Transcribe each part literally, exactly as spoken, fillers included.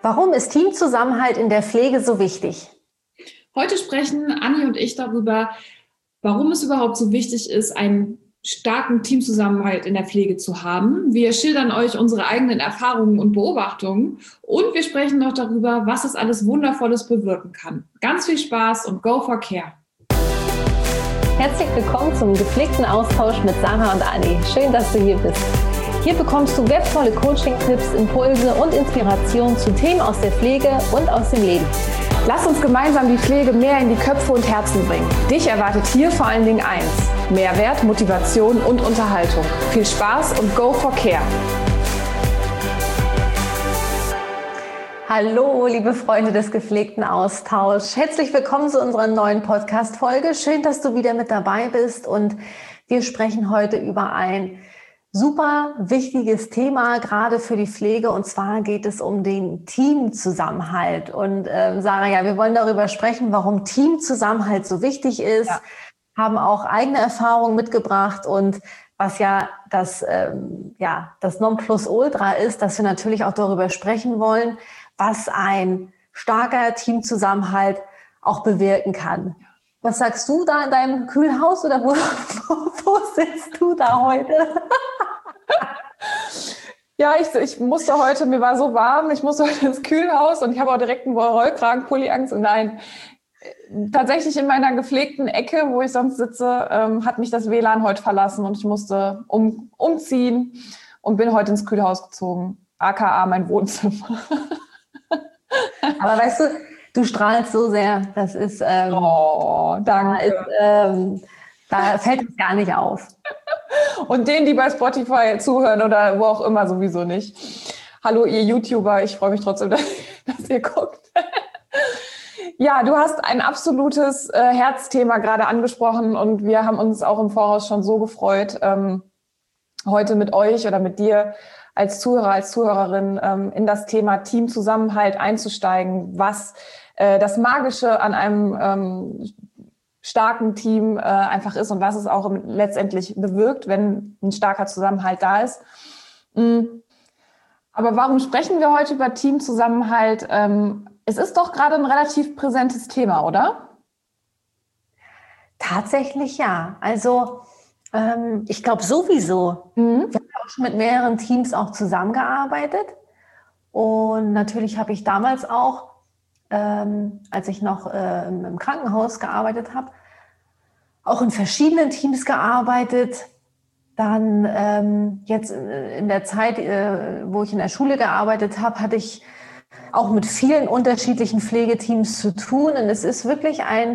Warum ist Teamzusammenhalt in der Pflege so wichtig? Heute sprechen Anni und ich darüber, warum es überhaupt so wichtig ist, einen starken Teamzusammenhalt in der Pflege zu haben. Wir schildern euch unsere eigenen Erfahrungen und Beobachtungen und wir sprechen noch darüber, was es alles Wundervolles bewirken kann. Ganz viel Spaß und go for care! Herzlich willkommen zum gepflegten Austausch mit Sarah und Anni. Schön, dass du hier bist. Hier bekommst du wertvolle Coaching-Tipps, Impulse und Inspiration zu Themen aus der Pflege und aus dem Leben. Lass uns gemeinsam die Pflege mehr in die Köpfe und Herzen bringen. Dich erwartet hier vor allen Dingen eins: Mehrwert, Motivation und Unterhaltung. Viel Spaß und go for care! Hallo, liebe Freunde des gepflegten Austauschs. Herzlich willkommen zu unserer neuen Podcast-Folge. Schön, dass du wieder mit dabei bist und wir sprechen heute über ein super wichtiges Thema, gerade für die Pflege, und zwar geht es um den Teamzusammenhalt. Und äh, Sarah, ja, wir wollen darüber sprechen, warum Teamzusammenhalt so wichtig ist, ja. Haben auch eigene Erfahrungen mitgebracht und was ja das, ähm, ja, das Nonplusultra ist, dass wir natürlich auch darüber sprechen wollen, was ein starker Teamzusammenhalt auch bewirken kann. Was sagst du da in deinem Kühlhaus oder wo, wo, wo sitzt du da heute? Ja, ich, ich musste heute, mir war so warm, ich musste heute ins Kühlhaus und ich habe auch direkt einen Rollkragenpulli Angst. Und nein, tatsächlich in meiner gepflegten Ecke, wo ich sonst sitze, ähm, hat mich das W L A N heute verlassen und ich musste um, umziehen und bin heute ins Kühlhaus gezogen, aka mein Wohnzimmer. Aber weißt du, du strahlst so sehr, das ist, ähm, oh, danke. Da, ist, ähm, da fällt es gar nicht auf. Und denen, die bei Spotify zuhören oder wo auch immer, sowieso nicht. Hallo, ihr YouTuber, ich freue mich trotzdem, dass, dass ihr guckt. Ja, du hast ein absolutes äh, Herzthema gerade angesprochen und wir haben uns auch im Voraus schon so gefreut, ähm, heute mit euch oder mit dir als Zuhörer, als Zuhörerin ähm, in das Thema Teamzusammenhalt einzusteigen, was äh, das Magische an einem ähm, starken Team äh, einfach ist und was es auch letztendlich bewirkt, wenn ein starker Zusammenhalt da ist. Mhm. Aber warum sprechen wir heute über Teamzusammenhalt? Ähm, es ist doch gerade ein relativ präsentes Thema, oder? Tatsächlich ja. Also ähm, ich glaube sowieso. Mhm. Wir haben auch schon mit mehreren Teams auch zusammengearbeitet. Und natürlich habe ich damals auch, ähm, als ich noch äh, im Krankenhaus gearbeitet habe, auch in verschiedenen Teams gearbeitet. Dann ähm, jetzt in der Zeit, äh, wo ich in der Schule gearbeitet habe, hatte ich auch mit vielen unterschiedlichen Pflegeteams zu tun. Und es ist wirklich ein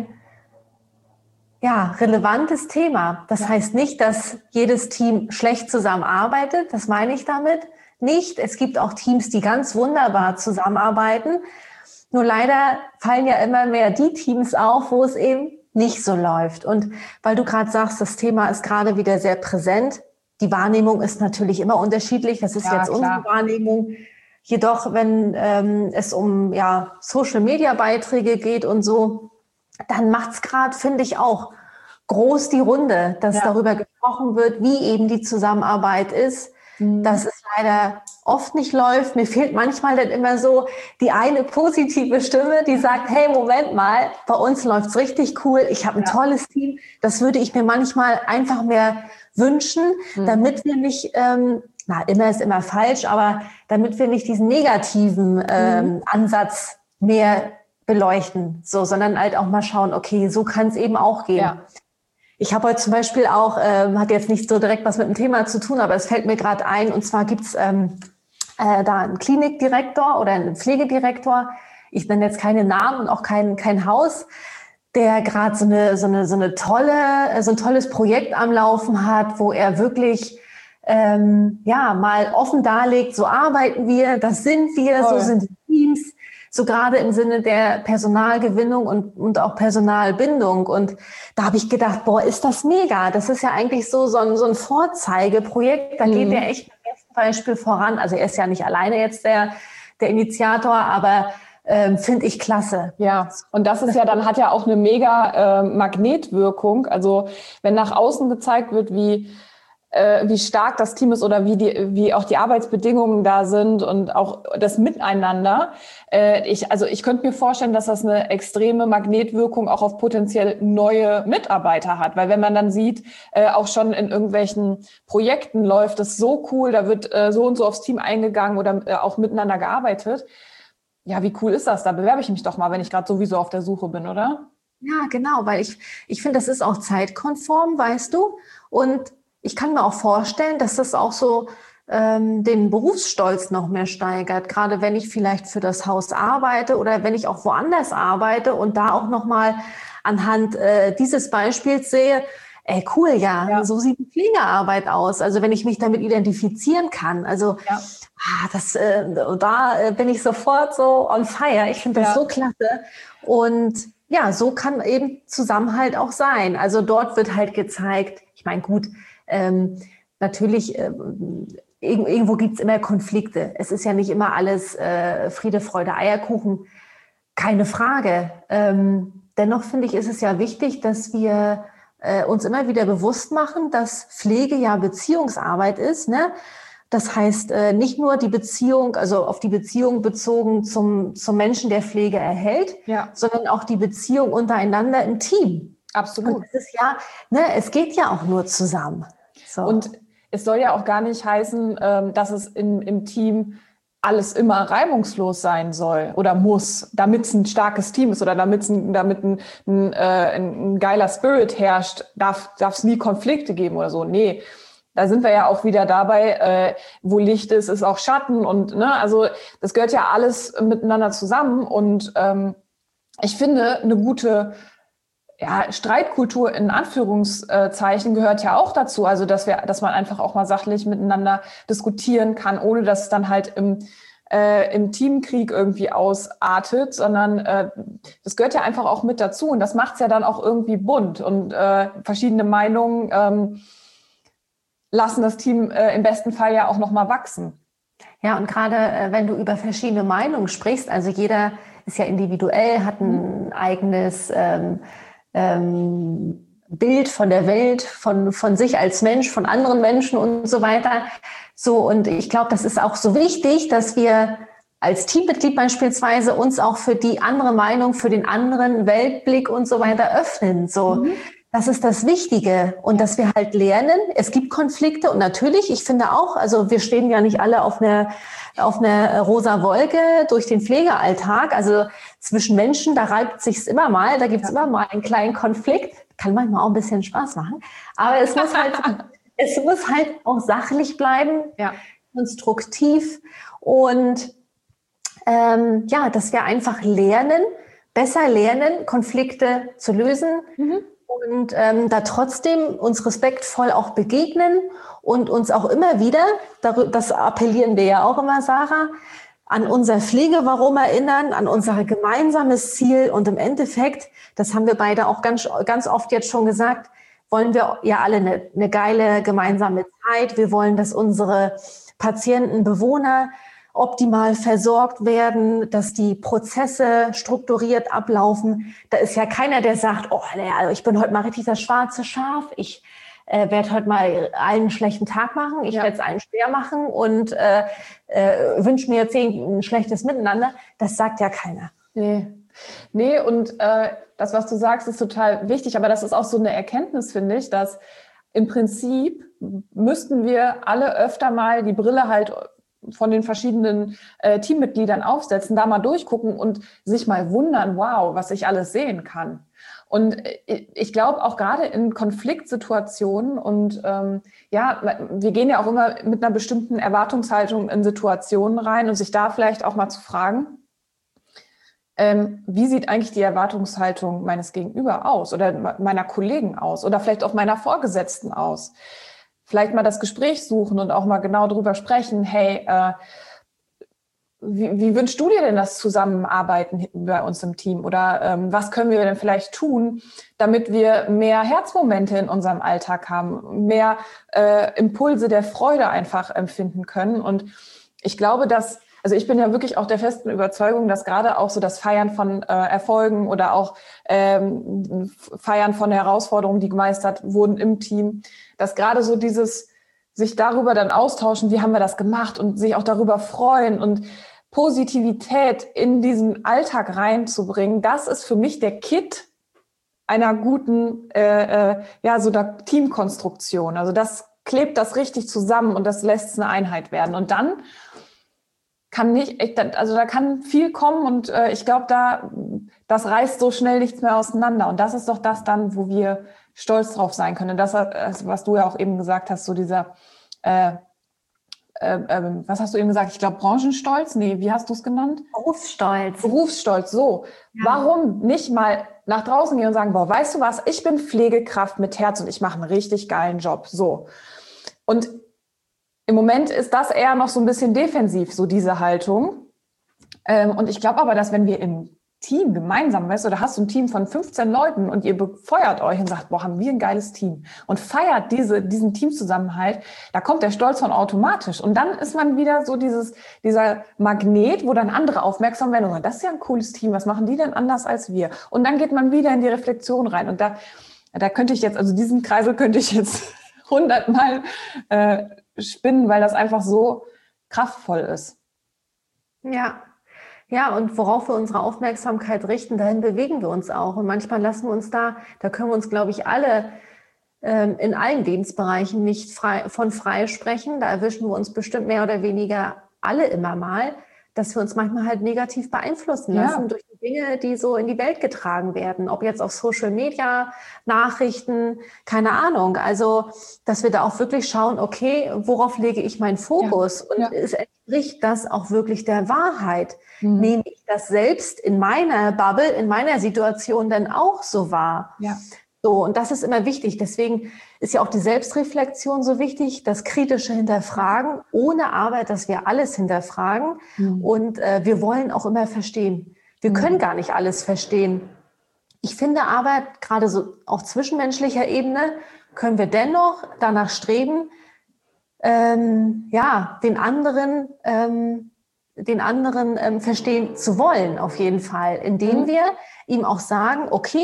ja, relevantes Thema. Das ja. heißt nicht, dass jedes Team schlecht zusammenarbeitet. Das meine ich damit nicht. Es gibt auch Teams, die ganz wunderbar zusammenarbeiten. Nur leider fallen ja immer mehr die Teams auf, wo es eben nicht so läuft. Und weil du gerade sagst, das Thema ist gerade wieder sehr präsent. Die Wahrnehmung ist natürlich immer unterschiedlich. Das ist ja, jetzt unsere klar. Wahrnehmung. Jedoch, wenn ähm, es um ja, Social-Media-Beiträge geht und so, dann macht es gerade, finde ich, auch groß die Runde, dass ja. darüber gesprochen wird, wie eben die Zusammenarbeit ist. Dass es leider oft nicht läuft. Mir fehlt manchmal dann immer so die eine positive Stimme, die sagt, hey, Moment mal, bei uns läuft's richtig cool, ich habe ein ja. tolles Team. Das würde ich mir manchmal einfach mehr wünschen, mhm. damit wir nicht, ähm, na, immer ist immer falsch, aber damit wir nicht diesen negativen ähm, mhm. Ansatz mehr beleuchten, so, sondern halt auch mal schauen, okay, so kann es eben auch gehen. Ja. Ich habe heute zum Beispiel auch, ähm, hat jetzt nicht so direkt was mit dem Thema zu tun, aber es fällt mir gerade ein, und zwar gibt's ähm, äh, da einen Klinikdirektor oder einen Pflegedirektor, ich nenne jetzt keine Namen und auch kein kein Haus, der gerade so eine so eine so eine tolle so ein tolles Projekt am Laufen hat, wo er wirklich ähm, ja mal offen darlegt, so arbeiten wir, das sind wir, Toll. So sind die Teams. So gerade im Sinne der Personalgewinnung und, und auch Personalbindung. Und da habe ich gedacht, boah, ist das mega. Das ist ja eigentlich so, so ein, so ein Vorzeigeprojekt. Da mhm. geht der echt mit dem Beispiel voran. Also er ist ja nicht alleine jetzt der, der Initiator, aber ähm, finde ich klasse. Ja, und das ist ja, dann hat ja auch eine mega äh, Magnetwirkung. Also wenn nach außen gezeigt wird, wie äh, wie stark das Team ist oder wie die, wie auch die Arbeitsbedingungen da sind und auch das Miteinander. Äh, ich, also ich könnte mir vorstellen, dass das eine extreme Magnetwirkung auch auf potenziell neue Mitarbeiter hat, weil wenn man dann sieht, äh, auch schon in irgendwelchen Projekten läuft es so cool, da wird äh, so und so aufs Team eingegangen oder äh, auch miteinander gearbeitet. Ja, wie cool ist das? Da bewerbe ich mich doch mal, wenn ich gerade sowieso auf der Suche bin, oder? Ja, genau, weil ich, ich finde, das ist auch zeitkonform, weißt du, und ich kann mir auch vorstellen, dass das auch so ähm, den Berufsstolz noch mehr steigert, gerade wenn ich vielleicht für das Haus arbeite oder wenn ich auch woanders arbeite und da auch nochmal anhand äh, dieses Beispiels sehe, ey, cool, ja, ja, so sieht die Pflegearbeit aus. Also wenn ich mich damit identifizieren kann, also ja. ah, das, äh, da äh, bin ich sofort so on fire. Ich finde das ja. so klasse. Und ja, so kann eben Zusammenhalt auch sein. Also dort wird halt gezeigt, ich meine, gut, ähm, natürlich, ähm, irgendwo gibt's immer Konflikte. Es ist ja nicht immer alles äh, Friede, Freude, Eierkuchen, keine Frage. Ähm, dennoch finde ich, ist es ja wichtig, dass wir äh, uns immer wieder bewusst machen, dass Pflege ja Beziehungsarbeit ist, ne? Das heißt, äh, nicht nur die Beziehung, also auf die Beziehung bezogen zum, zum Menschen, der Pflege erhält, ja. sondern auch die Beziehung untereinander im Team. Absolut. Und es ist ja, ne, es geht ja auch nur zusammen. So. Und es soll ja auch gar nicht heißen, ähm, dass es in, im Team alles immer reibungslos sein soll oder muss, damit es ein starkes Team ist oder damit es ein, damit ein, ein, äh, ein, ein geiler Spirit herrscht, darf es nie Konflikte geben oder so. Nee. Da sind wir ja auch wieder dabei, äh, wo Licht ist, ist auch Schatten und ne, also das gehört ja alles miteinander zusammen und ähm, ich finde, eine gute ja, Streitkultur in Anführungszeichen gehört ja auch dazu, also dass wir, dass man einfach auch mal sachlich miteinander diskutieren kann, ohne dass es dann halt im äh, im Teamkrieg irgendwie ausartet, sondern äh, das gehört ja einfach auch mit dazu und das macht's ja dann auch irgendwie bunt und äh, verschiedene Meinungen ähm, lassen das Team äh, im besten Fall ja auch noch mal wachsen. Ja, und gerade äh, wenn du über verschiedene Meinungen sprichst, also jeder ist ja individuell, hat ein mhm. eigenes ähm, ähm, Bild von der Welt, von, von sich als Mensch, von anderen Menschen und so weiter. So, und ich glaube, das ist auch so wichtig, dass wir als Teammitglied beispielsweise uns auch für die andere Meinung, für den anderen Weltblick und so weiter öffnen. So. Mhm. Das ist das Wichtige und dass wir halt lernen, es gibt Konflikte und natürlich, ich finde auch, also wir stehen ja nicht alle auf einer, auf einer rosa Wolke durch den Pflegealltag, also zwischen Menschen, da reibt sich's immer mal, da gibt's ja. immer mal einen kleinen Konflikt, kann manchmal auch ein bisschen Spaß machen, aber es muss halt, es muss halt auch sachlich bleiben, ja. konstruktiv und ähm, ja, dass wir einfach lernen, besser lernen, Konflikte zu lösen, mhm. Und ähm, da trotzdem uns respektvoll auch begegnen und uns auch immer wieder, das appellieren wir ja auch immer, Sarah, an unser Pflegewarum erinnern, an unser gemeinsames Ziel. Und im Endeffekt, das haben wir beide auch ganz, ganz oft jetzt schon gesagt, wollen wir ja alle eine, eine geile gemeinsame Zeit. Wir wollen, dass unsere Patienten, Bewohner optimal versorgt werden, dass die Prozesse strukturiert ablaufen. Da ist ja keiner, der sagt, oh, also ich bin heute mal richtig das schwarze Schaf, ich äh, werde heute mal allen einen schlechten Tag machen, ich ja. werde es allen schwer machen und äh, äh, wünsche mir jetzt ein schlechtes Miteinander. Das sagt ja keiner. Nee, nee und äh, das, was du sagst, ist total wichtig, aber das ist auch so eine Erkenntnis, finde ich, dass im Prinzip müssten wir alle öfter mal die Brille halt von den verschiedenen äh, Teammitgliedern aufsetzen, da mal durchgucken und sich mal wundern, wow, was ich alles sehen kann. Und äh, ich glaube auch gerade in Konfliktsituationen und ähm, ja, wir gehen ja auch immer mit einer bestimmten Erwartungshaltung in Situationen rein und sich da vielleicht auch mal zu fragen, ähm, wie sieht eigentlich die Erwartungshaltung meines Gegenüber aus oder meiner Kollegen aus oder vielleicht auch meiner Vorgesetzten aus. Vielleicht mal das Gespräch suchen und auch mal genau drüber sprechen, hey, äh, wie, wie wünschst du dir denn das Zusammenarbeiten bei uns im Team? Oder ähm, was können wir denn vielleicht tun, damit wir mehr Herzmomente in unserem Alltag haben, mehr äh, Impulse der Freude einfach empfinden können? Und ich glaube, dass, also ich bin ja wirklich auch der festen Überzeugung, dass gerade auch so das Feiern von äh, Erfolgen oder auch ähm, Feiern von Herausforderungen, die gemeistert wurden im Team, dass gerade so dieses sich darüber dann austauschen, wie haben wir das gemacht und sich auch darüber freuen und Positivität in diesen Alltag reinzubringen, das ist für mich der Kit einer guten, äh, äh, ja, so einer Teamkonstruktion. Also das klebt das richtig zusammen und das lässt es eine Einheit werden. Und dann kann nicht, also da kann viel kommen und äh, ich glaube, da, das reißt so schnell nichts mehr auseinander. Und das ist doch das dann, wo wir stolz drauf sein können. Und das, was du ja auch eben gesagt hast, so dieser, äh, äh, äh, was hast du eben gesagt? Ich glaube, Branchenstolz? Nee, wie hast du es genannt? Berufsstolz. Berufsstolz, so. Ja. Warum nicht mal nach draußen gehen und sagen, boah, weißt du was, ich bin Pflegekraft mit Herz und ich mache einen richtig geilen Job, so. Und im Moment ist das eher noch so ein bisschen defensiv, so diese Haltung. Ähm, und ich glaube aber, dass wenn wir im Team gemeinsam, weißt du, da hast du ein Team von fünfzehn Leuten und ihr befeuert euch und sagt, boah, haben wir ein geiles Team und feiert diese, diesen Teamzusammenhalt, da kommt der Stolz von automatisch. Und dann ist man wieder so dieses, dieser Magnet, wo dann andere aufmerksam werden und sagen, das ist ja ein cooles Team, was machen die denn anders als wir? Und dann geht man wieder in die Reflexion rein. Und da, da könnte ich jetzt, also diesen Kreisel könnte ich jetzt hundertmal äh, spinnen, weil das einfach so kraftvoll ist. Ja. Ja, und worauf wir unsere Aufmerksamkeit richten, dahin bewegen wir uns auch. Und manchmal lassen wir uns da, da können wir uns, glaube ich, alle ähm, in allen Lebensbereichen nicht frei, von frei sprechen. Da erwischen wir uns bestimmt mehr oder weniger alle immer mal, dass wir uns manchmal halt negativ beeinflussen lassen, ja, durch die Dinge, die so in die Welt getragen werden. Ob jetzt auf Social Media, Nachrichten, keine Ahnung. Also, dass wir da auch wirklich schauen, okay, worauf lege ich meinen Fokus? Ja. Und ja. es entspricht das auch wirklich der Wahrheit? Mhm. Nehme ich das selbst in meiner Bubble, in meiner Situation denn auch so wahr? Ja. So, und das ist immer wichtig. Deswegen ist ja auch die Selbstreflexion so wichtig, das kritische Hinterfragen, ohne aber, dass wir alles hinterfragen. Mhm. Und äh, wir wollen auch immer verstehen. Wir mhm. können gar nicht alles verstehen. Ich finde aber, gerade so auf zwischenmenschlicher Ebene, können wir dennoch danach streben, ähm, ja, den anderen, ähm, den anderen ähm, verstehen zu wollen, auf jeden Fall, indem mhm. wir ihm auch sagen, okay,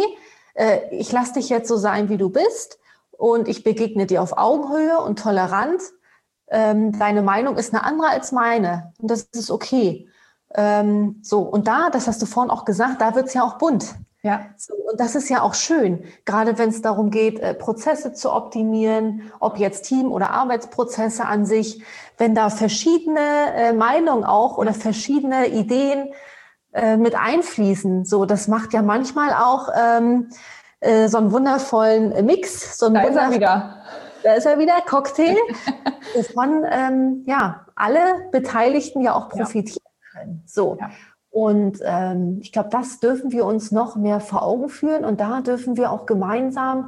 ich lasse dich jetzt so sein, wie du bist und ich begegne dir auf Augenhöhe und tolerant. Ähm, deine Meinung ist eine andere als meine und das ist okay. Ähm, so, und da, das hast du vorhin auch gesagt, da wird's ja auch bunt. Ja. So, und das ist ja auch schön, gerade wenn es darum geht, äh, Prozesse zu optimieren, ob jetzt Team- oder Arbeitsprozesse an sich, wenn da verschiedene äh, Meinungen auch oder verschiedene Ideen mit einfließen. So, das macht ja manchmal auch ähm, äh, so einen wundervollen Mix. So einen da ist er wieder. Da ist er wieder, Cocktail, wovon ähm, ja, alle Beteiligten ja auch profitieren ja. können. So. Ja. Und ähm, ich glaube, das dürfen wir uns noch mehr vor Augen führen und da dürfen wir auch gemeinsam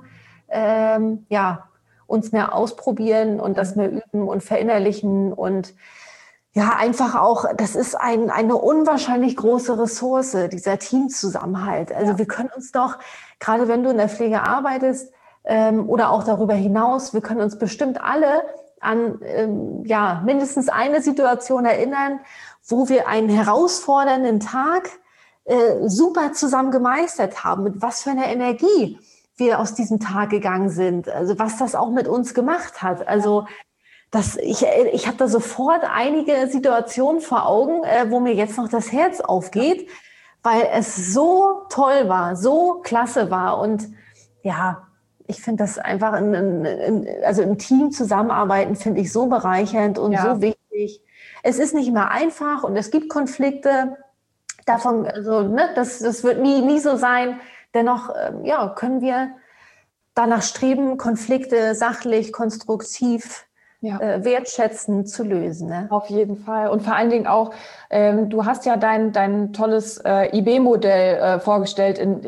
ähm, ja, uns mehr ausprobieren und das mehr üben und verinnerlichen und ja, einfach auch, das ist ein, eine unwahrscheinlich große Ressource, dieser Teamzusammenhalt. Also ja. wir können uns doch, gerade wenn du in der Pflege arbeitest ähm, oder auch darüber hinaus, wir können uns bestimmt alle an ähm, ja mindestens eine Situation erinnern, wo wir einen herausfordernden Tag äh, super zusammen gemeistert haben, mit was für einer Energie wir aus diesem Tag gegangen sind, also was das auch mit uns gemacht hat. Also Das, ich ich habe da sofort einige Situationen vor Augen, äh, wo mir jetzt noch das Herz aufgeht, weil es so toll war, so klasse war. Und ja, ich finde das einfach, in, in, in, also im Team zusammenarbeiten, finde ich so bereichernd und ja. so wichtig. Es ist nicht immer einfach und es gibt Konflikte. Davon, also ne, das, das wird nie, nie so sein. Dennoch äh, ja, können wir danach streben, Konflikte sachlich, konstruktiv, Ja. Äh, wertschätzend zu lösen. Ne? Auf jeden Fall. Und vor allen Dingen auch, ähm, du hast ja dein, dein tolles äh, I B-Modell äh, vorgestellt in,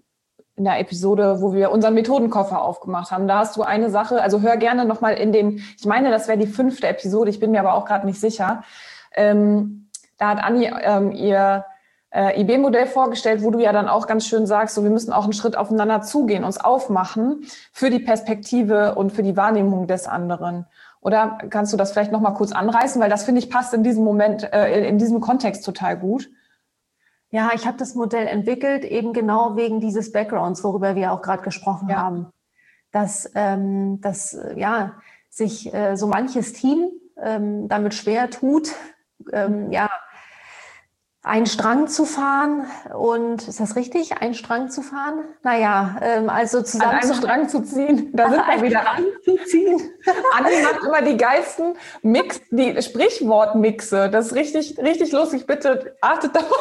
in der Episode, wo wir unseren Methodenkoffer aufgemacht haben. Da hast du eine Sache, also hör gerne nochmal in den, ich meine, das wäre die fünfte Episode, ich bin mir aber auch gerade nicht sicher. Ähm, da hat Anni ähm, ihr äh, I B-Modell vorgestellt, wo du ja dann auch ganz schön sagst, so, wir müssen auch einen Schritt aufeinander zugehen, uns aufmachen für die Perspektive und für die Wahrnehmung des anderen. Oder kannst du das vielleicht noch mal kurz anreißen? Weil das, finde ich, passt in diesem Moment, äh, in diesem Kontext total gut. Ja, ich habe das Modell entwickelt, eben genau wegen dieses Backgrounds, worüber wir auch gerade gesprochen ja. haben. Dass, ähm, dass ja, sich äh, so manches Team ähm, damit schwer tut, ähm, ja, einen Strang zu fahren. Und ist das richtig, einen Strang zu fahren? Naja, ähm, also zusammen an einem zu Strang zu ziehen. Da sind wir wieder Strang zu ziehen. Anni macht immer die geilsten Mix, die Sprichwortmixe. Das ist richtig, richtig lustig. Bitte achtet darauf.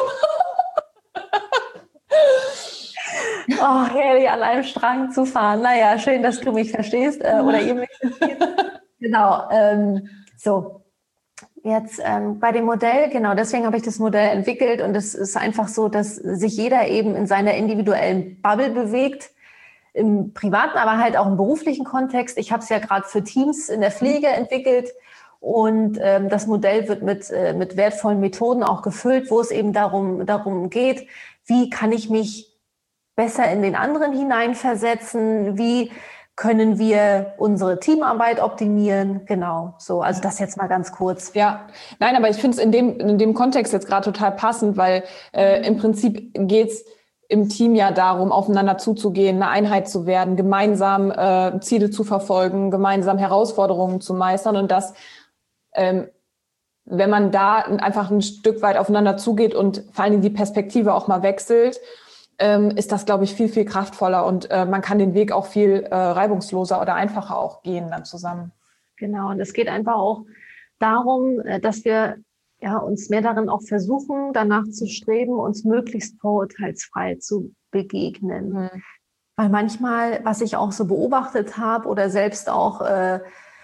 Oh, herrlich, an einem Strang zu fahren. Naja, schön, dass du mich verstehst äh, oder ihr mich versteht. Genau, ähm, so. Jetzt ähm, bei dem Modell, genau, deswegen habe ich das Modell entwickelt und es ist einfach so, dass sich jeder eben in seiner individuellen Bubble bewegt, im privaten, aber halt auch im beruflichen Kontext. Ich habe es ja gerade für Teams in der Pflege entwickelt und ähm, das Modell wird mit, äh, mit wertvollen Methoden auch gefüllt, wo es eben darum, darum geht, wie kann ich mich besser in den anderen hineinversetzen, wie können wir unsere Teamarbeit optimieren? Genau, so. Also das jetzt mal ganz kurz. Ja, nein, aber ich finde es in dem, in dem Kontext jetzt gerade total passend, weil äh, im Prinzip geht's im Team ja darum, aufeinander zuzugehen, eine Einheit zu werden, gemeinsam äh, Ziele zu verfolgen, gemeinsam Herausforderungen zu meistern und das, ähm, wenn man da einfach ein Stück weit aufeinander zugeht und vor allen Dingen die Perspektive auch mal wechselt, ähm, ist das, glaube ich, viel, viel kraftvoller und äh, man kann den Weg auch viel äh, reibungsloser oder einfacher auch gehen dann zusammen. Genau, und es geht einfach auch darum, dass wir ja, uns mehr darin auch versuchen, danach zu streben, uns möglichst vorurteilsfrei zu begegnen. Mhm. Weil manchmal, was ich auch so beobachtet habe oder selbst auch äh,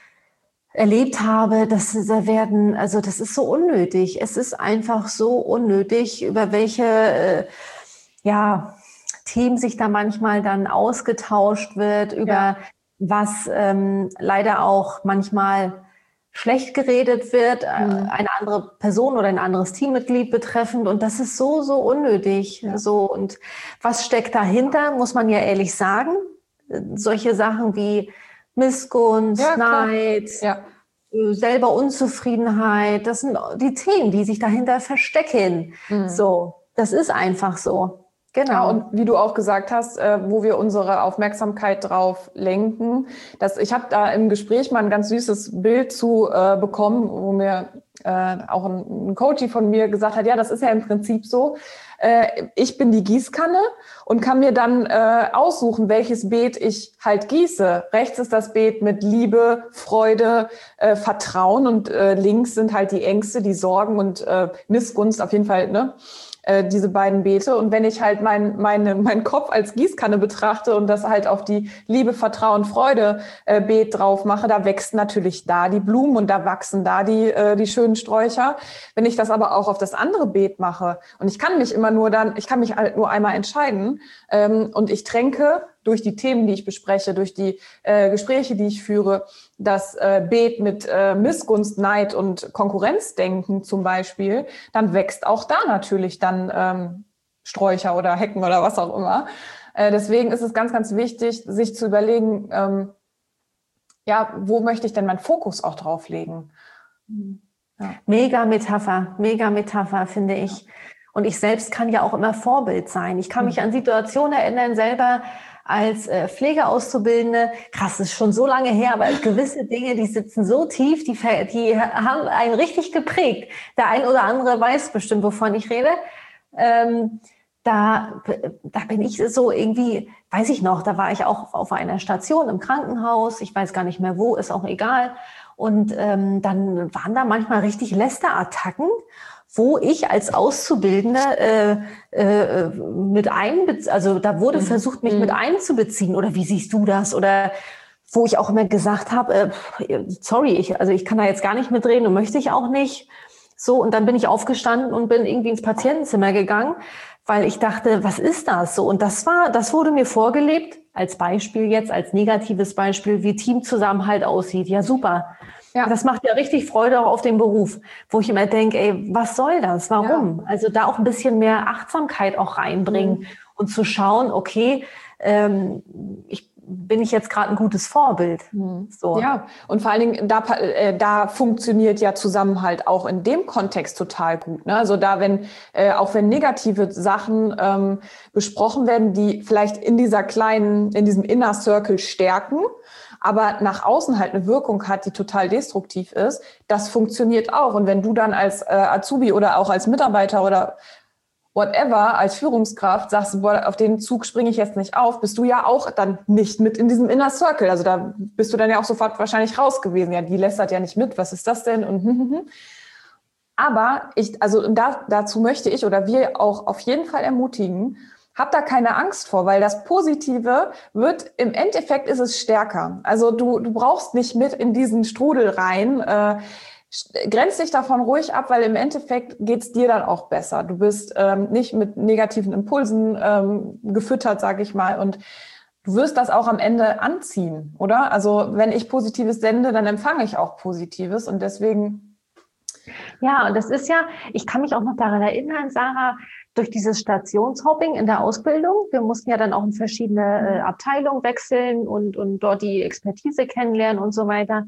erlebt habe, dass da werden, also das ist so unnötig. Es ist einfach so unnötig, über welche äh, ja, Themen sich da manchmal dann ausgetauscht wird, über ja. was ähm, leider auch manchmal schlecht geredet wird, mhm. eine andere Person oder ein anderes Teammitglied betreffend. Und das ist so, so unnötig. Ja. So, und was steckt dahinter, muss man ja ehrlich sagen. Solche Sachen wie Missgunst, ja, Neid, ja. selber Unzufriedenheit, das sind die Themen, die sich dahinter verstecken. Mhm. So, das ist einfach so. Genau. Ja, und wie du auch gesagt hast, äh, wo wir unsere Aufmerksamkeit drauf lenken. Das, ich habe da im Gespräch mal ein ganz süßes Bild zu äh, bekommen, wo mir äh, auch ein, ein Coach von mir gesagt hat, ja, das ist ja im Prinzip so. Äh, ich bin die Gießkanne und kann mir dann äh, aussuchen, welches Beet ich halt gieße. Rechts ist das Beet mit Liebe, Freude, äh, Vertrauen und äh, links sind halt die Ängste, die Sorgen und äh, Missgunst auf jeden Fall, ne? diese beiden Beete. Und wenn ich halt mein, meine, meinen Kopf als Gießkanne betrachte und das halt auf die Liebe, Vertrauen, Freude äh, Beet drauf mache, da wächst natürlich da die Blumen und da wachsen da die, äh, die schönen Sträucher. Wenn ich das aber auch auf das andere Beet mache und ich kann mich immer nur dann, ich kann mich halt nur einmal entscheiden ähm, und ich tränke durch die Themen, die ich bespreche, durch die äh, Gespräche, die ich führe, das äh, Beet mit äh, Missgunst, Neid und Konkurrenzdenken zum Beispiel, dann wächst auch da natürlich dann ähm, Sträucher oder Hecken oder was auch immer. Äh, deswegen ist es ganz, ganz wichtig, sich zu überlegen, ähm, ja, wo möchte ich denn meinen Fokus auch drauf legen? Ja. Mega Metapher, mega Metapher, finde ich. Und ich selbst kann ja auch immer Vorbild sein. Ich kann mich an Situationen erinnern, selber als äh, Pflegeauszubildende, krass, das ist schon so lange her, aber gewisse Dinge, die sitzen so tief, die, die haben einen richtig geprägt. Der ein oder andere weiß bestimmt, wovon ich rede. Ähm, da, da bin ich so irgendwie, weiß ich noch, da war ich auch auf einer Station im Krankenhaus, ich weiß gar nicht mehr wo, ist auch egal. Und ähm, dann waren da manchmal richtig Lästerattacken, wo ich als Auszubildende äh, äh, mit einbeziehen, also da wurde mhm. versucht, mich mhm. mit einzubeziehen. Oder wie siehst du das? Oder wo ich auch immer gesagt habe, äh, sorry, ich, also ich kann da jetzt gar nicht mitreden und möchte ich auch nicht. So, und dann bin ich aufgestanden und bin irgendwie ins Patientenzimmer gegangen, weil ich dachte, was ist das? So, und das war, das wurde mir vorgelebt, als Beispiel jetzt, als negatives Beispiel, wie Teamzusammenhalt aussieht. Ja, super. Ja. Das macht ja richtig Freude auch auf den Beruf, wo ich immer denke, ey, was soll das? Warum? Ja. Also da auch ein bisschen mehr Achtsamkeit auch reinbringen mhm. und zu schauen, okay, ähm, ich bin ich jetzt gerade ein gutes Vorbild. Mhm. So. Ja, und vor allen Dingen, da, äh, da funktioniert ja Zusammenhalt auch in dem Kontext total gut. Ne? Also da, wenn, äh, auch wenn negative Sachen ähm, besprochen werden, die vielleicht in dieser kleinen, in diesem Inner Circle stärken, aber nach außen halt eine Wirkung hat, die total destruktiv ist, das funktioniert auch. Und wenn du dann als äh, Azubi oder auch als Mitarbeiter oder whatever, als Führungskraft sagst, boah, auf den Zug springe ich jetzt nicht auf, bist du ja auch dann nicht mit in diesem Inner Circle. Also da bist du dann ja auch sofort wahrscheinlich raus gewesen. Ja, die lästert ja nicht mit, was ist das denn? Und hm, hm, hm. Aber ich, also da, dazu möchte ich oder wir auch auf jeden Fall ermutigen, hab da keine Angst vor, weil das Positive wird, im Endeffekt ist es stärker. Also du, du brauchst nicht mit in diesen Strudel rein, äh, grenz dich davon ruhig ab, weil im Endeffekt geht's dir dann auch besser. Du bist ähm, nicht mit negativen Impulsen ähm, gefüttert, sage ich mal, und du wirst das auch am Ende anziehen, oder? Also wenn ich Positives sende, dann empfange ich auch Positives und deswegen... Ja, und das ist ja, ich kann mich auch noch daran erinnern, Sarah, durch dieses Stationshopping in der Ausbildung, wir mussten ja dann auch in verschiedene äh, Abteilungen wechseln und, und dort die Expertise kennenlernen und so weiter.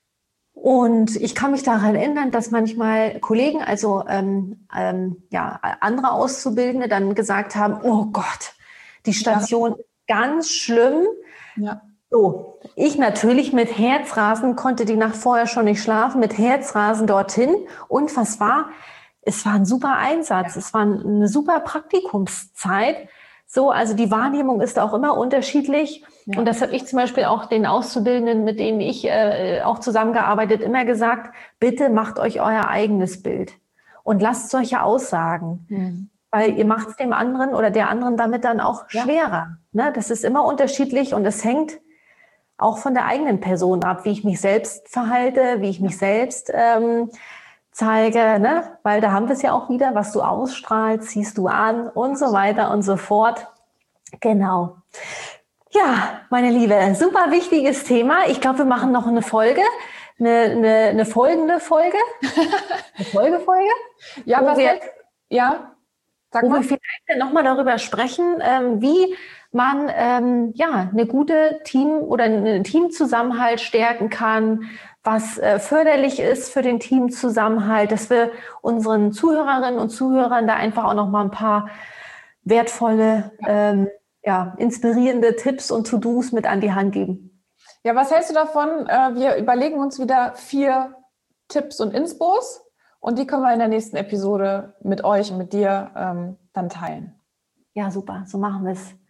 Und ich kann mich daran erinnern, dass manchmal Kollegen, also ähm, ähm, ja, andere Auszubildende dann gesagt haben, oh Gott, die Station ist ganz schlimm. Ja. So, ich natürlich mit Herzrasen, konnte die Nacht vorher schon nicht schlafen, mit Herzrasen dorthin. Und was war? Es war ein super Einsatz, ja. Es war eine super Praktikumszeit. So, also die Wahrnehmung ist auch immer unterschiedlich. Ja. Und das habe ich zum Beispiel auch den Auszubildenden, mit denen ich äh, auch zusammengearbeitet, immer gesagt, bitte macht euch euer eigenes Bild und lasst solche Aussagen. Mhm. Weil ihr macht es dem anderen oder der anderen damit dann auch ja. schwerer. Ne? Das ist immer unterschiedlich und es hängt auch von der eigenen Person ab, wie ich mich selbst verhalte, wie ich mich selbst ähm, zeige, ne? Weil da haben wir es ja auch wieder, was du ausstrahlst, ziehst du an und so weiter und so fort. Genau. Ja, meine Liebe, super wichtiges Thema. Ich glaube, wir machen noch eine Folge, eine, eine, eine folgende Folge. Eine Folgefolge? Ja, was wir, ja, sag wo mal. Wir vielleicht nochmal darüber sprechen, ähm, wie man ähm, ja eine gute Team- oder einen Teamzusammenhalt stärken kann, was äh, förderlich ist für den Teamzusammenhalt, dass wir unseren Zuhörerinnen und Zuhörern da einfach auch noch mal ein paar wertvolle, ähm, ja, inspirierende Tipps und To-Dos mit an die Hand geben. Ja, was hältst du davon? Äh, wir überlegen uns wieder vier Tipps und Inspos und die können wir in der nächsten Episode mit euch und mit dir ähm, dann teilen. Ja, super, so machen wir es.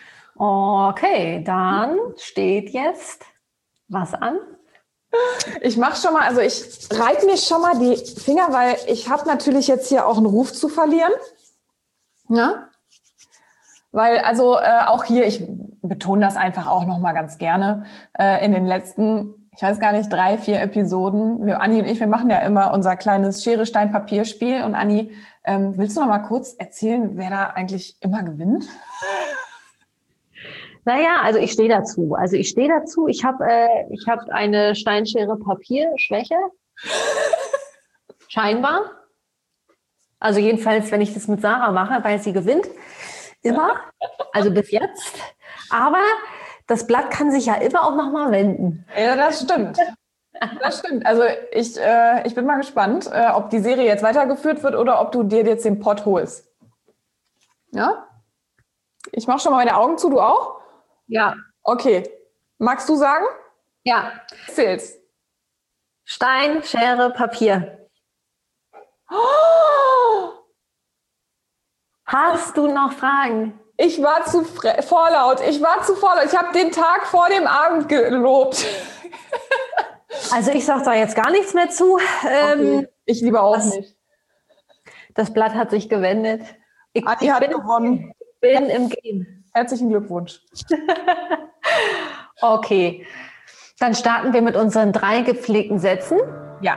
Okay, dann steht jetzt was an? Ich mache schon mal, also ich reibe mir schon mal die Finger, weil ich habe natürlich jetzt hier auch einen Ruf zu verlieren. Ja? Weil also äh, auch hier, ich betone das einfach auch nochmal ganz gerne, äh, in den letzten, ich weiß gar nicht, drei, vier Episoden, wir, Anni und ich, wir machen ja immer unser kleines Schere-Stein-Papier-Spiel. Und Anni, ähm, willst du noch mal kurz erzählen, wer da eigentlich immer gewinnt? Naja, also ich stehe dazu. Also ich stehe dazu. Ich habe äh, ich hab eine Steinschere-Papier-Schwäche. Scheinbar. Also jedenfalls, wenn ich das mit Sarah mache, weil sie gewinnt. Immer. Also bis jetzt. Aber das Blatt kann sich ja immer auch noch mal wenden. Ja, das stimmt. Das stimmt. Also ich, äh, ich bin mal gespannt, äh, ob die Serie jetzt weitergeführt wird oder ob du dir jetzt den Pott holst. Ja? Ich mache schon mal meine Augen zu, du auch? Ja. Okay. Magst du sagen? Ja. Erzähl's. Stein, Schere, Papier. Oh! Hast du noch Fragen? Ich war zu fre- vorlaut. Ich war zu vorlaut. Ich habe den Tag vor dem Abend gelobt. Also ich sage da jetzt gar nichts mehr zu. Okay. Ähm, ich lieber auch das, nicht. Das Blatt hat sich gewendet. Ich, Anni ich hat bin, gewonnen. bin im Game. Herzlichen Glückwunsch. Okay, dann starten wir mit unseren drei gepflegten Sätzen. Ja.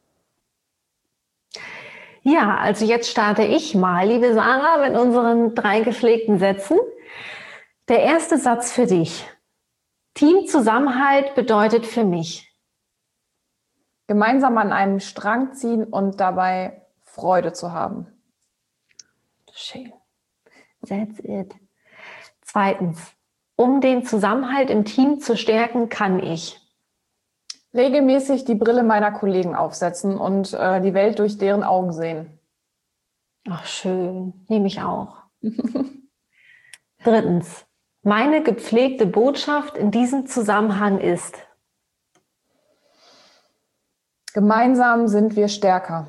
Ja, also jetzt starte ich mal, liebe Sarah, mit unseren drei gepflegten Sätzen. Der erste Satz für dich. Teamzusammenhalt bedeutet für mich. Gemeinsam an einem Strang ziehen und dabei Freude zu haben. Schön. That's it. Zweitens, um den Zusammenhalt im Team zu stärken, kann ich regelmäßig die Brille meiner Kollegen aufsetzen und äh, die Welt durch deren Augen sehen. Ach, schön. Nehme ich auch. Drittens, Meine gepflegte Botschaft in diesem Zusammenhang ist: Gemeinsam sind wir stärker.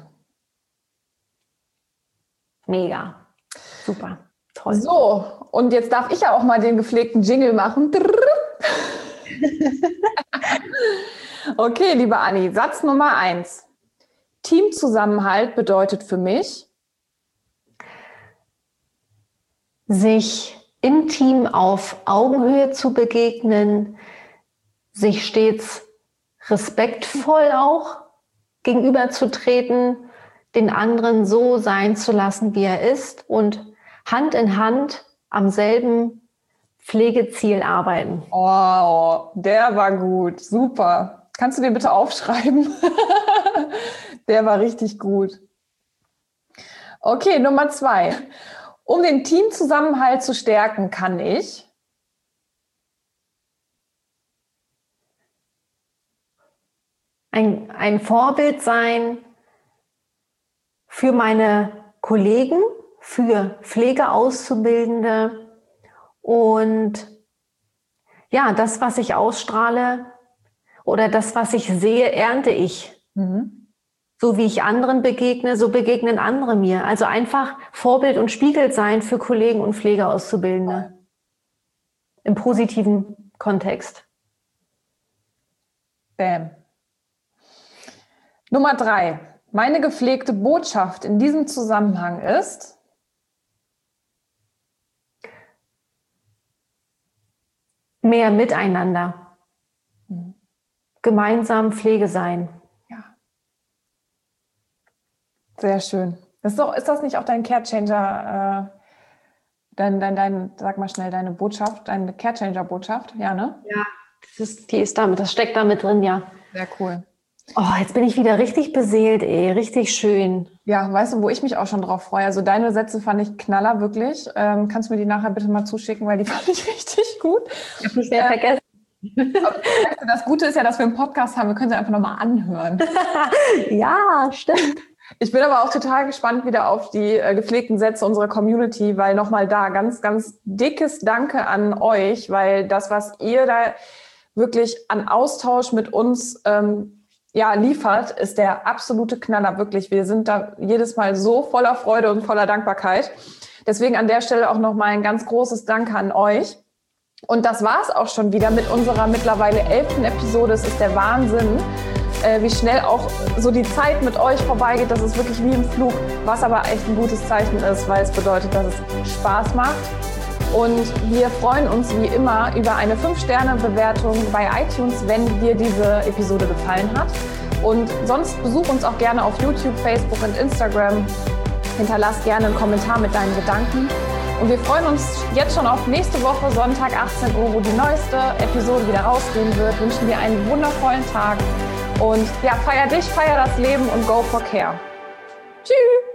Mega. Super. Toll. So, und jetzt darf ich ja auch mal den gepflegten Jingle machen. Okay, liebe Anni, Satz Nummer eins. Teamzusammenhalt bedeutet für mich, sich im Team auf Augenhöhe zu begegnen, sich stets respektvoll auch gegenüberzutreten, den anderen so sein zu lassen, wie er ist und Hand in Hand am selben Pflegeziel arbeiten. oh, der war gut, super. Kannst du den bitte aufschreiben? Der war richtig gut. Okay, Nummer zwei. Um den Teamzusammenhalt zu stärken, kann ich ein, ein Vorbild sein für meine Kollegen, für Pflegeauszubildende und ja, das, was ich ausstrahle oder das, was ich sehe, ernte ich. Mhm. So wie ich anderen begegne, so begegnen andere mir. Also einfach Vorbild und Spiegel sein für Kollegen und Pflegeauszubildende. Im positiven Kontext. Bam. Nummer drei. Meine gepflegte Botschaft in diesem Zusammenhang ist, mehr Miteinander. Mhm. Gemeinsam Pflege sein. Ja. Sehr schön. Das ist, doch, ist das nicht auch dein Care-Changer, äh, dein, dein, dein, sag mal schnell, deine Botschaft, deine Care-Changer-Botschaft? Ja, ne? Ja, das ist, die ist damit, das steckt damit drin, ja. Sehr cool. Oh, jetzt bin ich wieder richtig beseelt, ey. Richtig schön. Ja, weißt du, wo ich mich auch schon drauf freue? Also deine Sätze fand ich knaller, wirklich. Ähm, kannst du mir die nachher bitte mal zuschicken, weil die fand ich richtig gut. Ich habe mich sehr äh, vergessen. Aber das Gute ist ja, dass wir einen Podcast haben. Wir können sie einfach nochmal anhören. Ja, stimmt. Ich bin aber auch total gespannt wieder auf die äh, gepflegten Sätze unserer Community, weil nochmal da ganz, ganz dickes Danke an euch, weil das, was ihr da wirklich an Austausch mit uns ähm, ja, liefert, ist der absolute Knaller, wirklich. Wir sind da jedes Mal so voller Freude und voller Dankbarkeit. Deswegen an der Stelle auch nochmal ein ganz großes Danke an euch. Und das war's auch schon wieder mit unserer mittlerweile elften Episode. Es ist der Wahnsinn, äh, wie schnell auch so die Zeit mit euch vorbeigeht. Das ist wirklich wie im Flug, was aber echt ein gutes Zeichen ist, weil es bedeutet, dass es Spaß macht. Und wir freuen uns wie immer über eine fünf Sterne Bewertung bei iTunes, wenn dir diese Episode gefallen hat. Und sonst besuch uns auch gerne auf YouTube, Facebook und Instagram. Hinterlass gerne einen Kommentar mit deinen Gedanken. Und wir freuen uns jetzt schon auf nächste Woche, Sonntag achtzehn Uhr, wo die neueste Episode wieder rausgehen wird. Wünschen dir einen wundervollen Tag. Und ja, feier dich, feier das Leben und go for care. Tschüss!